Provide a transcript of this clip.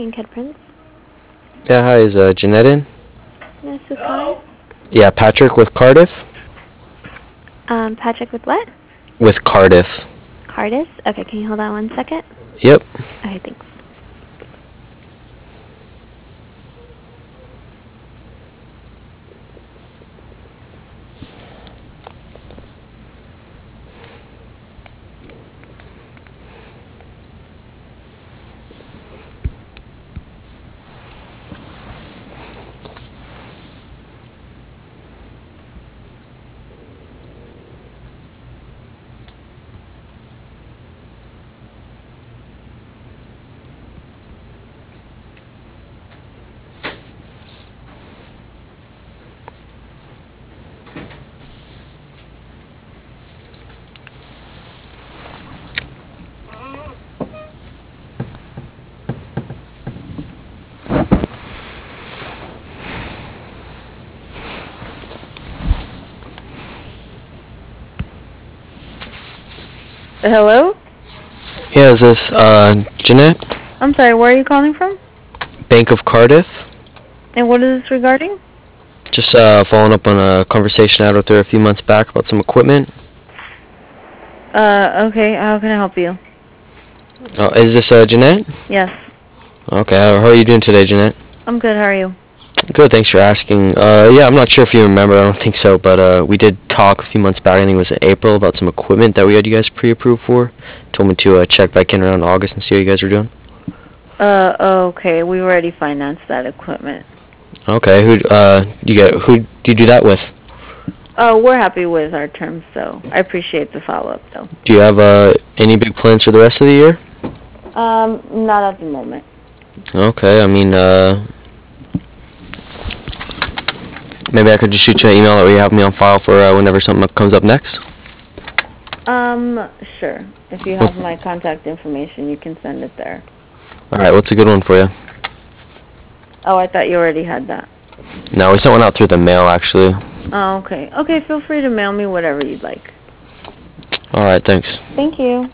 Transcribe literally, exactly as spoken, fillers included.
calling, Kid Prince? Yeah, hi, is uh, Jeanette in? Yes, who's calling? Yeah, Patrick with Cardiff? Um, Patrick with what? With Cardiff. Cardis? Okay, can you hold on one second? Yep. Okay, thanks. Hello? Yeah, is this uh, Jeanette? I'm sorry, where are you calling from? Bank of Cardiff? And what is this regarding? Just uh, following up on a conversation I had with her a few months back about some equipment. Uh, okay, how can I help you? Oh, is this uh, Jeanette? Yes. Okay, how, how are you doing today, Jeanette? I'm good, how are you? Good, thanks for asking. Uh, yeah, I'm not sure if you remember, I don't think so, but uh, we did talk a few months back, I think it was in April, about some equipment that we had you guys pre-approved for. Told me to uh, check back in around August and see how you guys were doing. Uh, okay, we already financed that equipment. Okay, who uh, you get? Who do you do that with? Oh, we're happy with our terms, so I appreciate the follow-up, though. Do you have uh, any big plans for the rest of the year? Um, not at the moment. Okay, I mean, uh, maybe I could just shoot you an email or you have me on file for uh, whenever something comes up next. Um, sure. If you have my contact information, you can send it there. All right, what's a good one for you? Oh, I thought you already had that. No, we sent one out through the mail, actually. Oh, okay. Okay, feel free to mail me whatever you'd like. All right, thanks. Thank you.